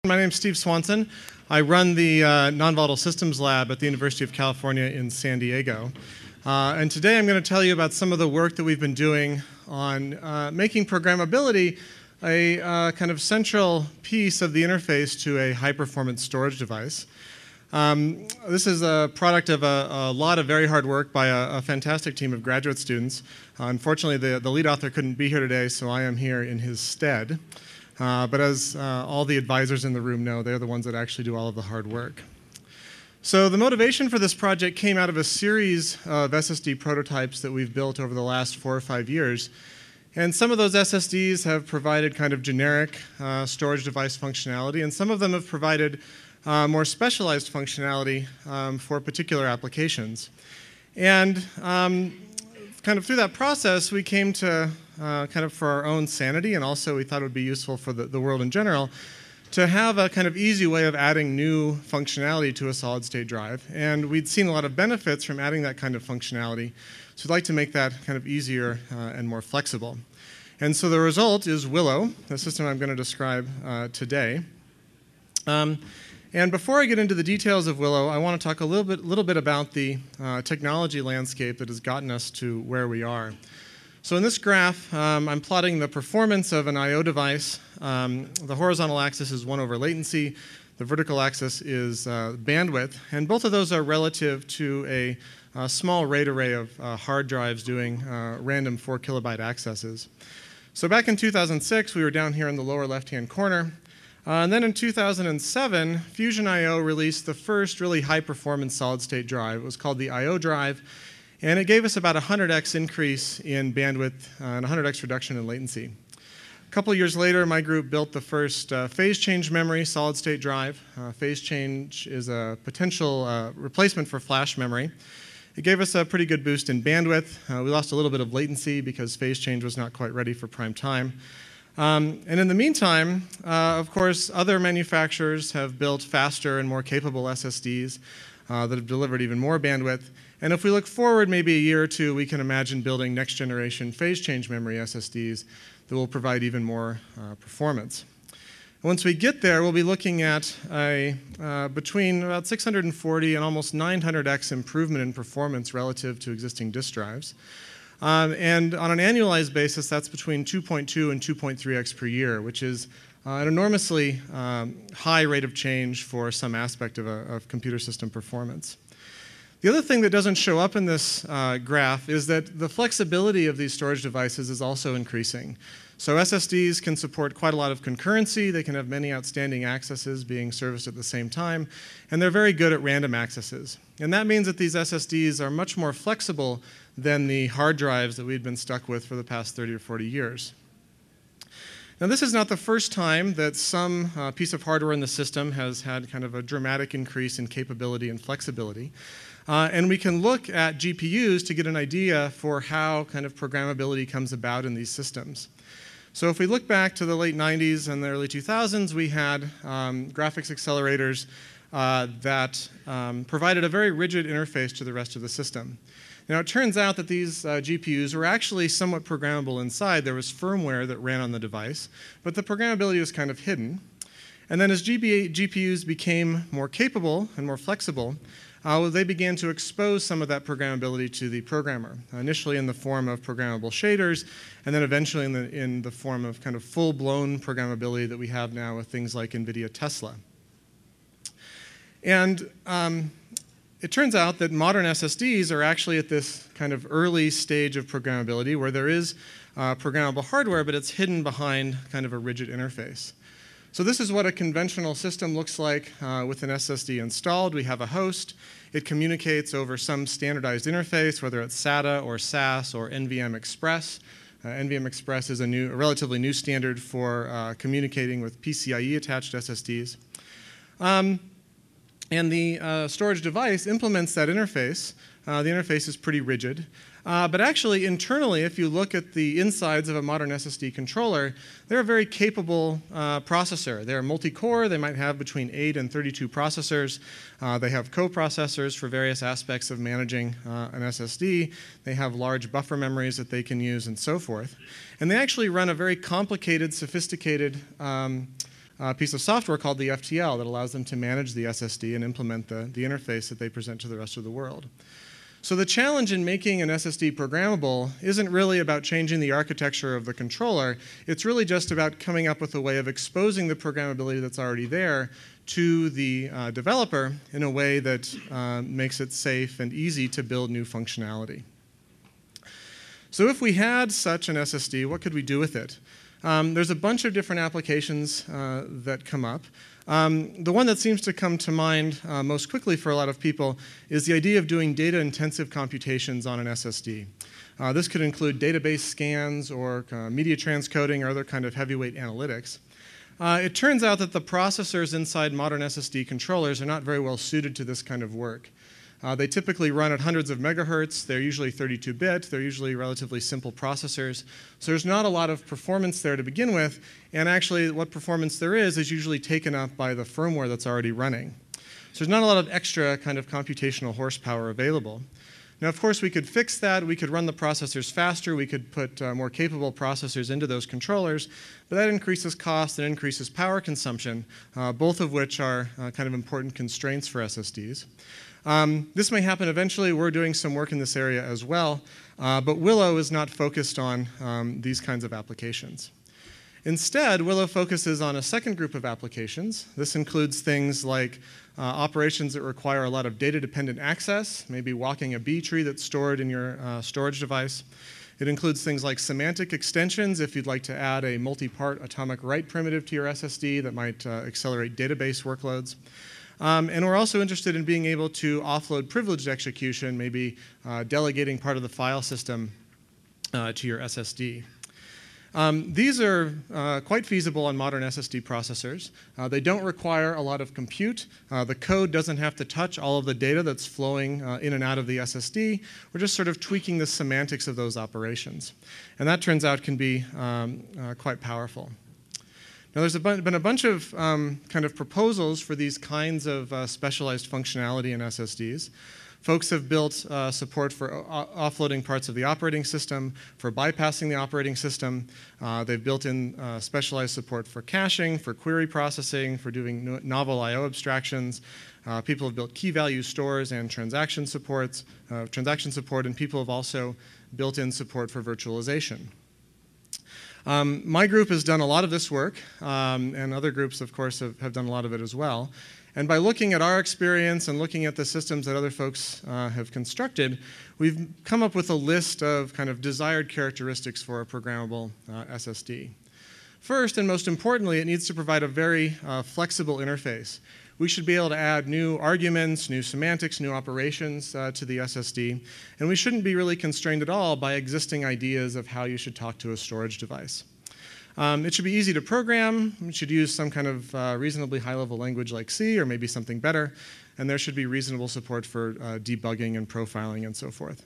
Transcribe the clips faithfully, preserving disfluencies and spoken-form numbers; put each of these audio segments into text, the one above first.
My name is Steve Swanson. I run the uh, Non-Volatile Systems Lab at the University of California in San Diego. Uh, and today I'm going to tell you about some of the work that we've been doing on uh, making programmability a uh, kind of central piece of the interface to a high-performance storage device. Um, this is a product of a, a lot of very hard work by a, a fantastic team of graduate students. Uh, unfortunately, the, the lead author couldn't be here today, so I am here in his stead. Uh, but as uh, all the advisors in the room know, they're the ones that actually do all of the hard work. So the motivation for this project came out of a series of S S D prototypes that we've built over the last four or five years. And some of those S S Ds have provided kind of generic uh, storage device functionality, and some of them have provided uh, more specialized functionality um, for particular applications. And um, kind of through that process, we came to Uh, kind of for our own sanity, and also we thought it would be useful for the, the world in general, to have a kind of easy way of adding new functionality to a solid-state drive. And we'd seen a lot of benefits from adding that kind of functionality, so we'd like to make that kind of easier uh, and more flexible. And so the result is Willow, the system I'm going to describe uh, today. Um, and before I get into the details of Willow, I want to talk a little bit, little bit about the uh, technology landscape that has gotten us to where we are. So in this graph, um, I'm plotting the performance of an I O device. Um, the horizontal axis is one over latency. The vertical axis is uh, bandwidth. And both of those are relative to a, a small RAID array of uh, hard drives doing uh, random four kilobyte accesses. So back in two thousand six, we were down here in the lower left-hand corner. Uh, and then in two thousand seven, Fusion I O released the first really high-performance solid-state drive. It was called the I O drive. And it gave us about a one hundred x increase in bandwidth uh, and one hundred x reduction in latency. A couple years later, my group built the first uh, phase change memory solid-state drive. Uh, phase change is a potential uh, replacement for flash memory. It gave us a pretty good boost in bandwidth. Uh, we lost a little bit of latency because phase change was not quite ready for prime time. Um, and in the meantime, uh, of course, other manufacturers have built faster and more capable S S Ds uh, that have delivered even more bandwidth. And if we look forward maybe a year or two, we can imagine building next-generation phase change memory S S Ds that will provide even more uh, performance. Once we get there, we'll be looking at a uh, between about six hundred forty and almost nine hundred x improvement in performance relative to existing disk drives. Um, and on an annualized basis, that's between two point two and two point three x per year, which is uh, an enormously um, high rate of change for some aspect of, a, of computer system performance. The other thing that doesn't show up in this uh, graph is that the flexibility of these storage devices is also increasing. So S S Ds can support quite a lot of concurrency. They can have many outstanding accesses being serviced at the same time. And they're very good at random accesses. And that means that these S S Ds are much more flexible than the hard drives that we've been stuck with for the past thirty or forty years. Now, this is not the first time that some uh, piece of hardware in the system has had kind of a dramatic increase in capability and flexibility. Uh, and we can look at G P Us to get an idea for how kind of programmability comes about in these systems. So if we look back to the late nineties and the early two thousands, we had um, graphics accelerators uh, that um, provided a very rigid interface to the rest of the system. Now, it turns out that these uh, G P Us were actually somewhat programmable inside. There was firmware that ran on the device, but the programmability was kind of hidden. And then as G P Us became more capable and more flexible, Uh, they began to expose some of that programmability to the programmer, initially in the form of programmable shaders, and then eventually in the, in the form of kind of full-blown programmability that we have now with things like NVIDIA Tesla. And um, it turns out that modern S S Ds are actually at this kind of early stage of programmability where there is uh, programmable hardware, but it's hidden behind kind of a rigid interface. So this is what a conventional system looks like uh, with an S S D installed. We have a host. It communicates over some standardized interface, whether it's SATA or S A S or N V M Express. Uh, N V M Express is a, new, a relatively new standard for uh, communicating with PCIe-attached S S Ds. Um, and the uh, storage device implements that interface. Uh, the interface is pretty rigid. Uh, but actually, internally, if you look at the insides of a modern S S D controller, they're a very capable uh, processor. They're multi-core. They might have between eight and thirty-two processors. Uh, they have co-processors for various aspects of managing uh, an S S D. They have large buffer memories that they can use and so forth. And they actually run a very complicated, sophisticated um, a piece of software called the F T L that allows them to manage the S S D and implement the, the interface that they present to the rest of the world. So the challenge in making an S S D programmable isn't really about changing the architecture of the controller. It's really just about coming up with a way of exposing the programmability that's already there to the uh, developer in a way that uh, makes it safe and easy to build new functionality. So if we had such an S S D, what could we do with it? Um, there's a bunch of different applications uh, that come up. Um, the one that seems to come to mind uh, most quickly for a lot of people is the idea of doing data-intensive computations on an S S D. Uh, this could include database scans or uh, media transcoding or other kind of heavyweight analytics. Uh, it turns out that the processors inside modern S S D controllers are not very well suited to this kind of work. Uh, they typically run at hundreds of megahertz. They're usually thirty-two bit. They're usually relatively simple processors. So there's not a lot of performance there to begin with. And actually, what performance there is is usually taken up by the firmware that's already running. So there's not a lot of extra kind of computational horsepower available. Now, of course, we could fix that. We could run the processors faster. We could put uh, more capable processors into those controllers. But that increases cost and increases power consumption, uh, both of which are uh, kind of important constraints for S S Ds. Um, this may happen eventually. We're doing some work in this area as well. Uh, but Willow is not focused on um, these kinds of applications. Instead, Willow focuses on a second group of applications. This includes things like uh, operations that require a lot of data-dependent access, maybe walking a B tree that's stored in your uh, storage device. It includes things like semantic extensions if you'd like to add a multi-part atomic write primitive to your S S D that might uh, accelerate database workloads. Um, and we're also interested in being able to offload privileged execution, maybe uh, delegating part of the file system uh, to your S S D. Um, these are uh, quite feasible on modern S S D processors. Uh, they don't require a lot of compute. Uh, the code doesn't have to touch all of the data that's flowing uh, in and out of the S S D. We're just sort of tweaking the semantics of those operations. And that turns out can be um, uh, quite powerful. Now, there's a been a bunch of um, kind of proposals for these kinds of uh, specialized functionality in S S Ds. Folks have built uh, support for offloading parts of the operating system, for bypassing the operating system. Uh, they've built in uh, specialized support for caching, for query processing, for doing no novel I O abstractions. Uh, people have built key value stores and transaction supports, uh, transaction support, and people have also built in support for virtualization. Um, my group has done a lot of this work, um, and other groups, of course, have, have done a lot of it as well. And by looking at our experience and looking at the systems that other folks uh, have constructed, we've come up with a list of kind of desired characteristics for a programmable uh, S S D. First, and most importantly, it needs to provide a very uh, flexible interface. We should be able to add new arguments, new semantics, new operations uh, to the S S D, and we shouldn't be really constrained at all by existing ideas of how you should talk to a storage device. Um, it should be easy to program. We should use some kind of uh, reasonably high-level language like C or maybe something better, and there should be reasonable support for uh, debugging and profiling and so forth.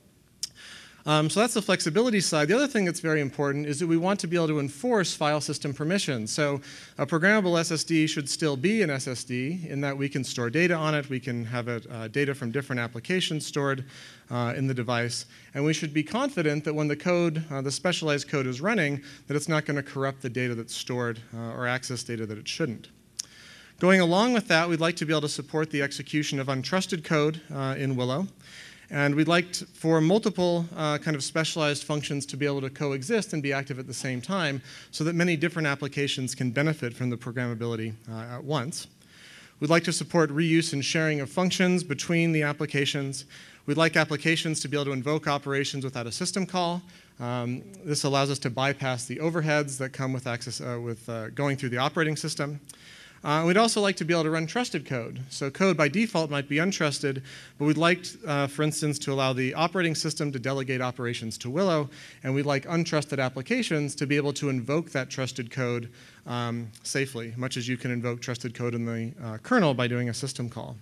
Um, so that's the flexibility side. The other thing that's very important is that we want to be able to enforce file system permissions. So a programmable S S D should still be an S S D in that we can store data on it. We can have it, uh, data from different applications stored uh, in the device. And we should be confident that when the code, uh, the specialized code is running, that it's not going to corrupt the data that's stored uh, or access data that it shouldn't. Going along with that, we'd like to be able to support the execution of untrusted code uh, in Willow. And we'd like to, for multiple uh, kind of specialized functions to be able to coexist and be active at the same time so that many different applications can benefit from the programmability uh, at once. We'd like to support reuse and sharing of functions between the applications. We'd like applications to be able to invoke operations without a system call. Um, this allows us to bypass the overheads that come with, access, uh, with uh, going through the operating system. Uh, we'd also like to be able to run trusted code. So code by default might be untrusted, but we'd like, uh, for instance, to allow the operating system to delegate operations to Willow, and we'd like untrusted applications to be able to invoke that trusted code um, safely, much as you can invoke trusted code in the uh, kernel by doing a system call.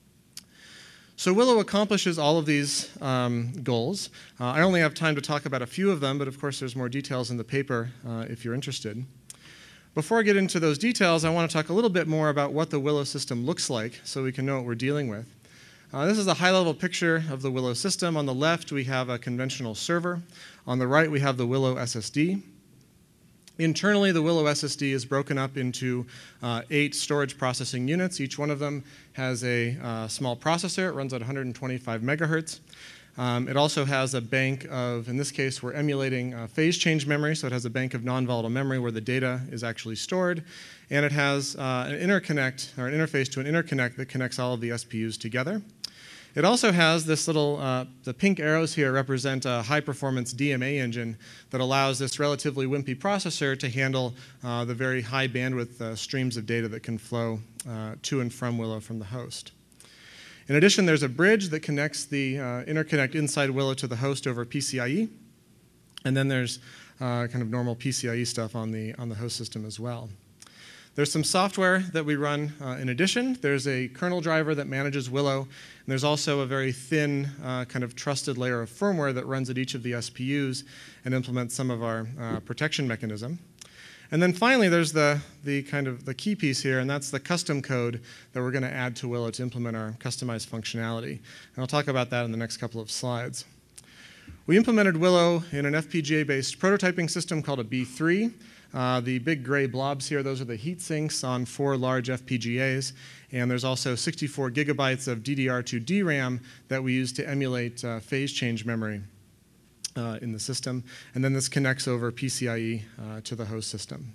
So Willow accomplishes all of these um, goals. Uh, I only have time to talk about a few of them, but of course there's more details in the paper uh, if you're interested. Before I get into those details, I want to talk a little bit more about what the Willow system looks like so we can know what we're dealing with. Uh, this is a high-level picture of the Willow system. On the left, we have a conventional server. On the right, we have the Willow S S D. Internally, the Willow S S D is broken up into uh, eight storage processing units. Each one of them has a uh, small processor. It runs at one hundred twenty-five megahertz. Um, it also has a bank of, in this case, we're emulating uh, phase change memory, so it has a bank of non-volatile memory where the data is actually stored. And it has uh, an interconnect, or an interface to an interconnect that connects all of the S P Us together. It also has this little, uh, the pink arrows here represent a high-performance D M A engine that allows this relatively wimpy processor to handle uh, the very high bandwidth uh, streams of data that can flow uh, to and from Willow from the host. In addition, there's a bridge that connects the uh, interconnect inside Willow to the host over P C I E. And then there's uh, kind of normal P C I E stuff on the, on the host system as well. There's some software that we run uh, in addition. There's a kernel driver that manages Willow. And there's also a very thin uh, kind of trusted layer of firmware that runs at each of the S P Us and implements some of our uh, protection mechanism. And then finally, there's the, the kind of the key piece here, and that's the custom code that we're going to add to Willow to implement our customized functionality. And I'll talk about that in the next couple of slides. We implemented Willow in an F P G A-based prototyping system called a B three. Uh, the big gray blobs here, those are the heat sinks on four large F P G As. And there's also sixty-four gigabytes of D D R two D RAM that we use to emulate uh, phase change memory uh, in the system. And then this connects over P C I E uh, to the host system.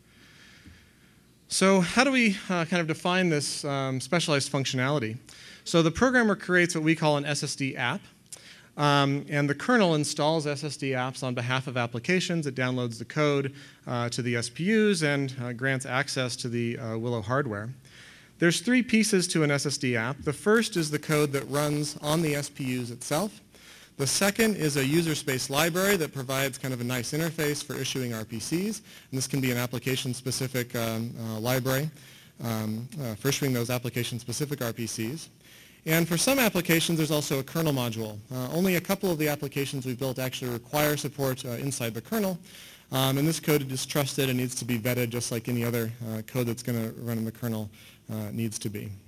So how do we uh, kind of define this um, specialized functionality? So the programmer creates what we call an S S D app. Um, and the kernel installs S S D apps on behalf of applications. It downloads the code uh, to the S P Us and uh, grants access to the uh, Willow hardware. There's three pieces to an S S D app. The first is the code that runs on the S P Us itself. The second is a user space library that provides kind of a nice interface for issuing R P Cs. And this can be an application-specific um, uh, library um, uh, for issuing those application-specific R P Cs. And for some applications, there's also a kernel module. Uh, only a couple of the applications we've built actually require support uh, inside the kernel. Um, and this code is trusted and needs to be vetted just like any other uh, code that's going to run in the kernel uh, needs to be.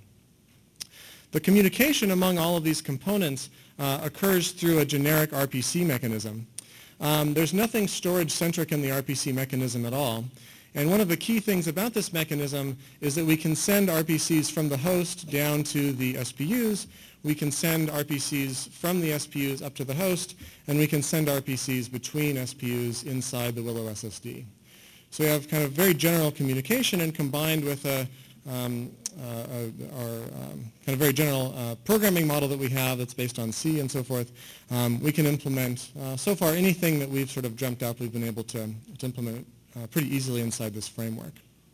The communication among all of these components uh, occurs through a generic R P C mechanism. Um, there's nothing storage-centric in the R P C mechanism at all. And one of the key things about this mechanism is that we can send R P Cs from the host down to the S P Us. We can send R P Cs from the S P Us up to the host. And we can send R P Cs between S P Us inside the Willow S S D. So we have kind of very general communication, and combined with a, um, uh, a, our um, kind of very general uh, programming model that we have that's based on C and so forth, um, we can implement, uh, so far, anything that we've sort of dreamt up, we've been able to, to implement it Uh, pretty easily inside this framework.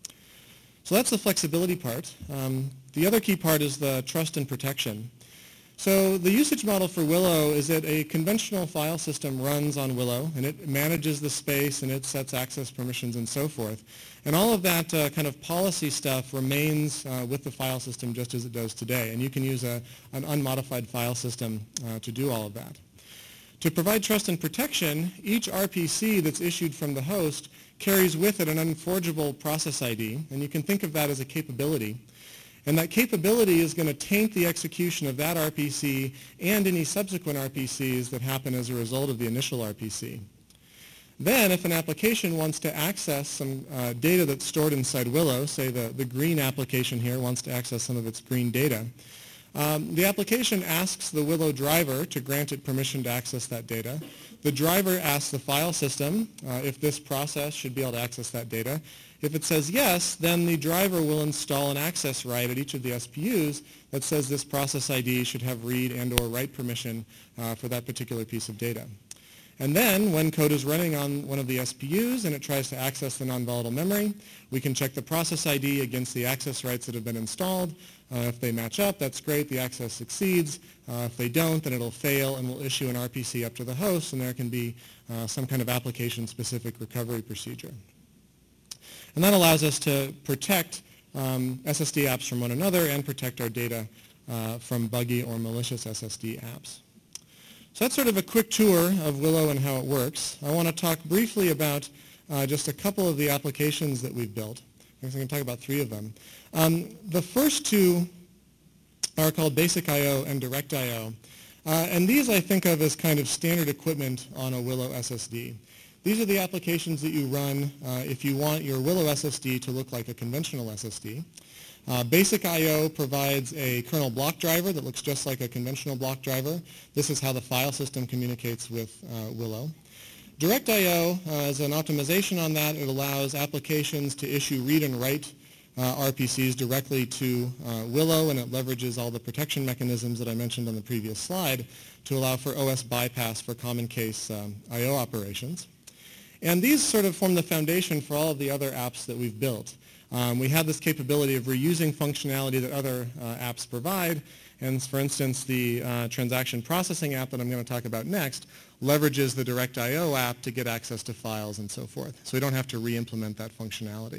So that's the flexibility part. Um, the other key part is the trust and protection. So the usage model for Willow is that a conventional file system runs on Willow, and it manages the space, and it sets access permissions and so forth. And all of that uh, kind of policy stuff remains uh, with the file system just as it does today. And you can use a, an unmodified file system uh, to do all of that. To provide trust and protection, each R P C that's issued from the host carries with it an unforgeable process I D, and you can think of that as a capability. And that capability is going to taint the execution of that R P C and any subsequent R P Cs that happen as a result of the initial R P C. Then, if an application wants to access some uh, data that's stored inside Willow, say the, the green application here wants to access some of its green data, Um, the application asks the Willow driver to grant it permission to access that data. The driver asks the file system uh, if this process should be able to access that data. If it says yes, then the driver will install an access right at each of the S P Us that says this process I D should have read and or write permission uh, for that particular piece of data. And then, when code is running on one of the S P Us and it tries to access the non-volatile memory, we can check the process I D against the access rights that have been installed. Uh, if they match up, that's great. The access succeeds. Uh, if they don't, then it'll fail, and we'll issue an R P C up to the host, and there can be uh, some kind of application-specific recovery procedure. And that allows us to protect um, S S D apps from one another and protect our data uh, from buggy or malicious S S D apps. So that's sort of a quick tour of Willow and how it works. I want to talk briefly about uh, just a couple of the applications that we've built. I guess I can talk about three of them. Um, the first two are called Basic I O and Direct I O. Uh, and these I think of as kind of standard equipment on a Willow S S D. These are the applications that you run uh, if you want your Willow S S D to look like a conventional S S D. Uh, Basic I O provides a kernel block driver that looks just like a conventional block driver. This is how the file system communicates with uh, Willow. Direct I O uh, is an optimization on that. It allows applications to issue read and write uh, R P Cs directly to uh, Willow, and it leverages all the protection mechanisms that I mentioned on the previous slide to allow for O S bypass for common case um, I O operations. And these sort of form the foundation for all of the other apps that we've built. Um, we have this capability of reusing functionality that other uh, apps provide, and for instance, the uh, transaction processing app that I'm going to talk about next leverages the Direct I O app to get access to files and so forth. So we don't have to re-implement that functionality.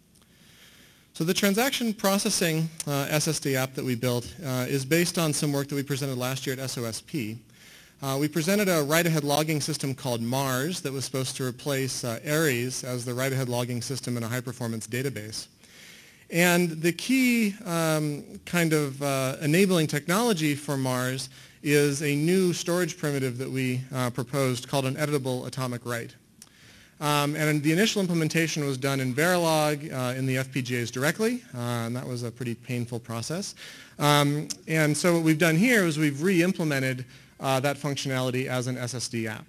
So the transaction processing uh, S S D app that we built uh, is based on some work that we presented last year at S O S P. Uh, we presented a write-ahead logging system called Mars that was supposed to replace uh, Aries as the write-ahead logging system in a high-performance database. And the key um, kind of uh, enabling technology for Mars is a new storage primitive that we uh, proposed called an editable atomic write. Um, and the initial implementation was done in Verilog uh, in the F P G As directly, uh, and that was a pretty painful process. Um, and so what we've done here is we've re-implemented Uh, that functionality as an S S D app.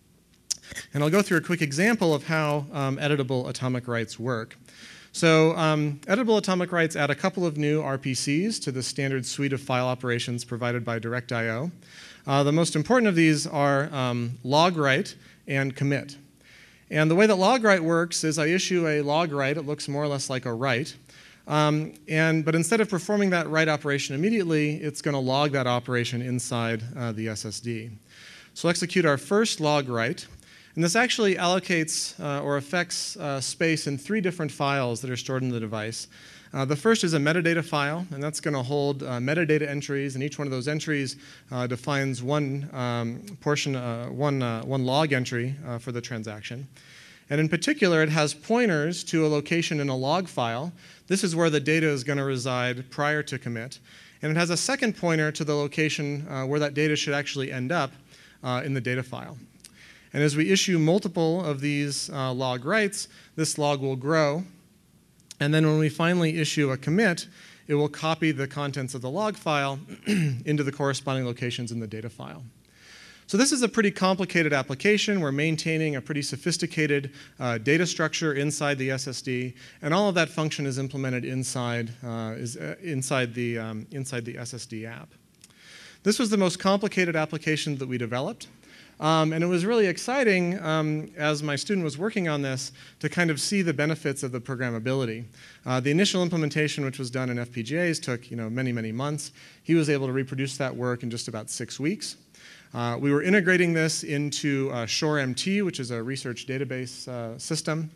And I'll go through a quick example of how um, editable atomic writes work. So um, editable atomic writes add a couple of new R P Cs to the standard suite of file operations provided by Direct I O. Uh, the most important of these are um, log write and commit. And the way that log write works is I issue a log write. It looks more or less like a write. Um, and, but instead of performing that write operation immediately, it's going to log that operation inside uh, the S S D. So we'll execute our first log write. And this actually allocates uh, or affects uh, space in three different files that are stored in the device. Uh, the first is a metadata file, and that's going to hold uh, metadata entries, and each one of those entries uh, defines one um, portion, uh, one, uh, one log entry uh, for the transaction. And in particular, it has pointers to a location in a log file. This is where the data is going to reside prior to commit. And it has a second pointer to the location uh, where that data should actually end up uh, in the data file. And as we issue multiple of these uh, log writes, this log will grow. And then when we finally issue a commit, it will copy the contents of the log file into the corresponding locations in the data file. So this is a pretty complicated application. We're maintaining a pretty sophisticated uh, data structure inside the S S D, and all of that function is implemented inside, uh, is, uh, inside, the, um, inside the S S D app. This was the most complicated application that we developed. Um, and it was really exciting um, as my student was working on this to kind of see the benefits of the programmability. Uh, the initial implementation, which was done in F P G As, took you know, many, many months. He was able to reproduce that work in just about six weeks. Uh, we were integrating this into uh, ShoreMT, which is a research database uh, system.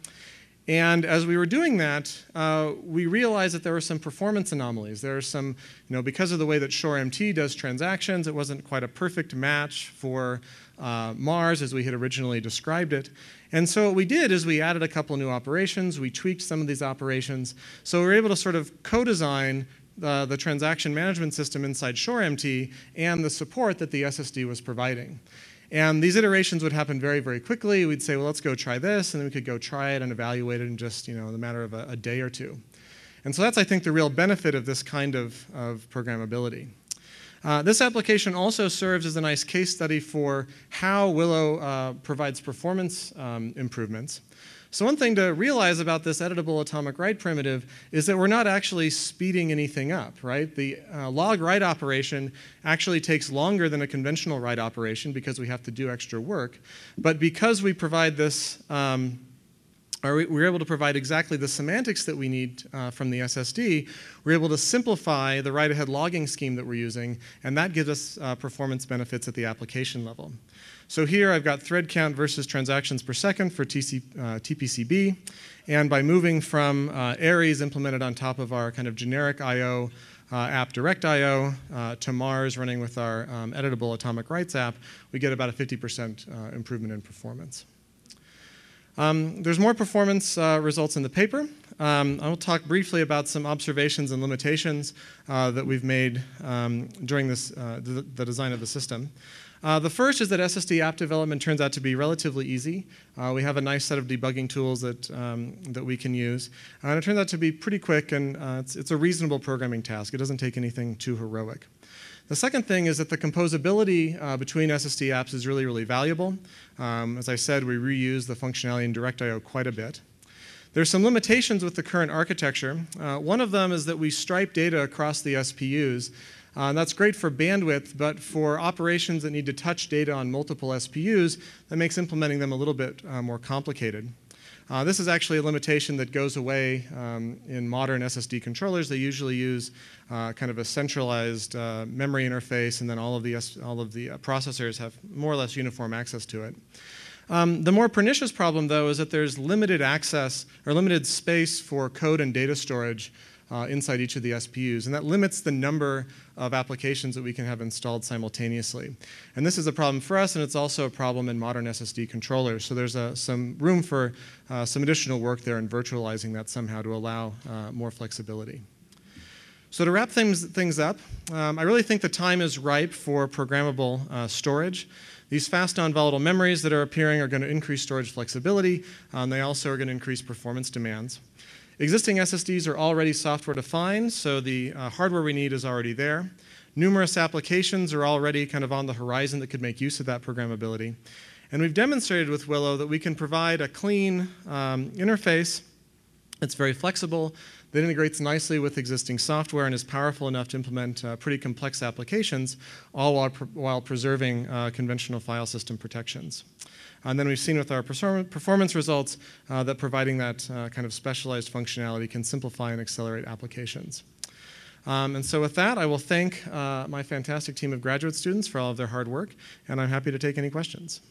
And as we were doing that, uh, we realized that there were some performance anomalies. There are some, you know, because of the way that ShoreMT does transactions, it wasn't quite a perfect match for uh, Mars as we had originally described it. And so what we did is we added a couple of new operations. We tweaked some of these operations. So we were able to sort of co-design Uh, the transaction management system inside ShoreMT and the support that the S S D was providing. And these iterations would happen very, very quickly. We'd say, well, let's go try this, and then we could go try it and evaluate it in just you know, the matter of a, a day or two. And so that's, I think, the real benefit of this kind of, of programmability. Uh, this application also serves as a nice case study for how Willow uh, provides performance um, improvements. So one thing to realize about this editable atomic write primitive is that we're not actually speeding anything up, right? The uh, log write operation actually takes longer than a conventional write operation because we have to do extra work. But because we provide this, um, or we, we're able to provide exactly the semantics that we need uh, from the S S D, we're able to simplify the write-ahead logging scheme that we're using, and that gives us uh, performance benefits at the application level. So here I've got thread count versus transactions per second for T C, uh, T P C B. And by moving from uh, Aries implemented on top of our kind of generic I O uh, app Direct I O uh, to Mars running with our um, editable atomic writes app, we get about a fifty percent uh, improvement in performance. Um, there's more performance uh, results in the paper. Um, I'll talk briefly about some observations and limitations uh, that we've made um, during this, uh, the, the design of the system. Uh, the first is that S S D app development turns out to be relatively easy. Uh, we have a nice set of debugging tools that, um, that we can use. Uh, and it turns out to be pretty quick, and uh, it's, it's a reasonable programming task. It doesn't take anything too heroic. The second thing is that the composability uh, between S S D apps is really, really valuable. Um, as I said, we reuse the functionality in direct I O quite a bit. There's some limitations with the current architecture. Uh, one of them is that we stripe data across the S P Us. Uh, and that's great for bandwidth, but for operations that need to touch data on multiple S P Us, that makes implementing them a little bit uh, more complicated. Uh, this is actually a limitation that goes away um, in modern S S D controllers. They usually use uh, kind of a centralized uh, memory interface, and then all of the, all of the uh, processors have more or less uniform access to it. Um, the more pernicious problem, though, is that there's limited access or limited space for code and data storage Uh, inside each of the S P Us, and that limits the number of applications that we can have installed simultaneously. And this is a problem for us, and it's also a problem in modern S S D controllers. So there's a, some room for uh, some additional work there in virtualizing that somehow to allow uh, more flexibility. So to wrap things, things up, um, I really think the time is ripe for programmable uh, storage. These fast non-volatile memories that are appearing are going to increase storage flexibility, and um, they also are going to increase performance demands. Existing S S Ds are already software defined, so the uh, hardware we need is already there. Numerous applications are already kind of on the horizon that could make use of that programmability. And we've demonstrated with Willow that we can provide a clean um, interface that's very flexible, that integrates nicely with existing software and is powerful enough to implement uh, pretty complex applications, all while, pr while preserving uh, conventional file system protections. And then we've seen with our performance results uh, that providing that uh, kind of specialized functionality can simplify and accelerate applications. Um, and so with that, I will thank uh, my fantastic team of graduate students for all of their hard work, and I'm happy to take any questions.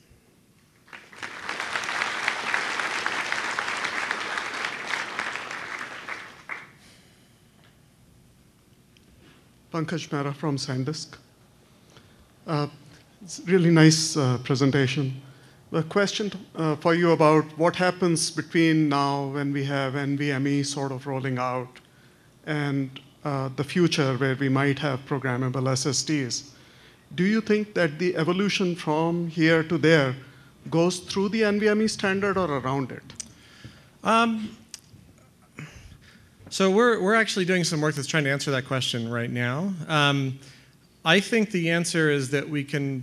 Pankaj Mehra from SanDisk. Uh, it's a really nice uh, presentation. A question uh, for you about what happens between now when we have N V M e sort of rolling out and uh, the future where we might have programmable S S Ds. Do you think that the evolution from here to there goes through the N V M e standard or around it? Um, so we're, we're actually doing some work that's trying to answer that question right now. Um, I think the answer is that we can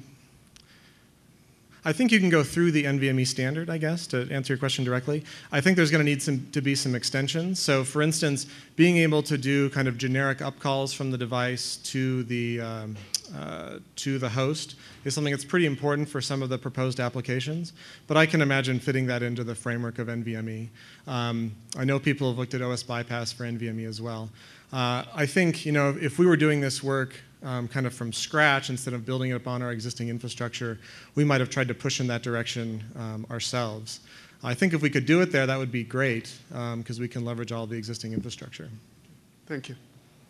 I think you can go through the N V M e standard, I guess, to answer your question directly. I think there's going to need some, to be some extensions. So for instance, being able to do kind of generic upcalls from the device to the, um, uh, to the host is something that's pretty important for some of the proposed applications. But I can imagine fitting that into the framework of N V M e. Um, I know people have looked at O S bypass for N V M e as well. Uh, I think, you know, if we were doing this work Um, kind of from scratch instead of building it upon our existing infrastructure, we might have tried to push in that direction um, ourselves. I think if we could do it there, that would be great, because um, we can leverage all the existing infrastructure. Thank you.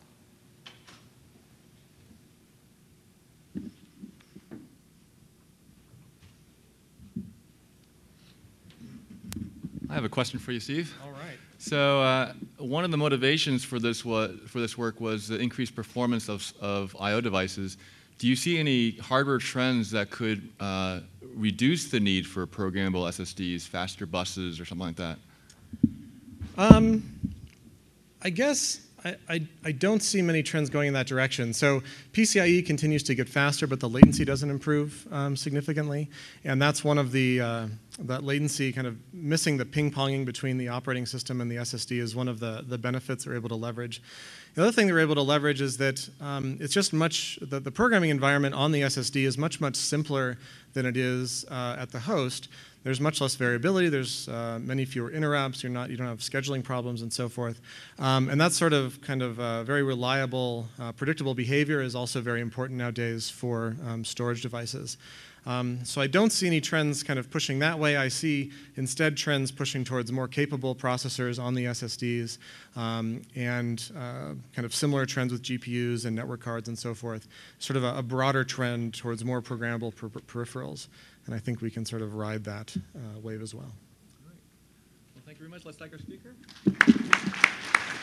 I have a question for you, Steve. All right. So uh, one of the motivations for this, was, for this work was the increased performance of, of I O devices. Do you see any hardware trends that could uh, reduce the need for programmable S S Ds, faster buses, or something like that? Um, I guess I, I, I don't see many trends going in that direction. So P C I E continues to get faster, but the latency doesn't improve um, significantly. And that's one of the, uh, that latency kind of missing the ping-ponging between the operating system and the S S D is one of the, the benefits we're able to leverage. The other thing that we're able to leverage is that um, it's just much, the, the programming environment on the S S D is much, much simpler than it is uh, at the host. There's much less variability. There's uh, many fewer interrupts. You're not, you don't have scheduling problems and so forth. Um, and that sort of kind of uh, very reliable, uh, predictable behavior is also very important nowadays for um, storage devices. Um, so I don't see any trends kind of pushing that way. I see instead trends pushing towards more capable processors on the S S Ds um, and uh, kind of similar trends with G P Us and network cards and so forth. Sort of a, a broader trend towards more programmable per peripherals. And I think we can sort of ride that uh, wave as well. All right. Well, thank you very much. Let's thank our speaker.